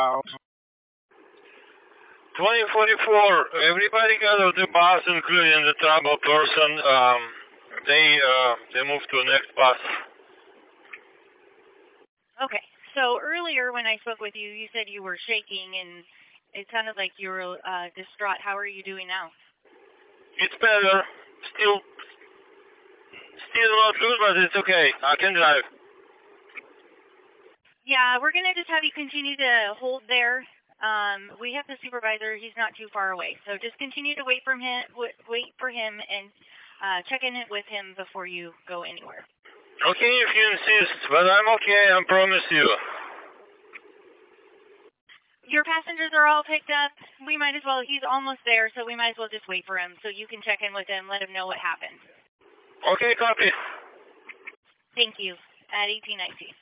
2044. Everybody got out of the bus, including the trouble person. They moved to the next bus. Okay. So earlier when I spoke with you, you said you were shaking and it sounded like you were distraught. How are you doing now? It's better. Still not good, but it's okay. I can drive. Yeah, we're going to just have you continue to hold there. We have the supervisor. He's not too far away. So just continue to wait for him and check in with him before you go anywhere. Okay, if you insist, but I'm okay, I promise you. Your passengers are all picked up. We might as well, he's almost there, so we might as well just wait for him so you can check in with him, let him know what happened. Okay, copy. Thank you. At 1819.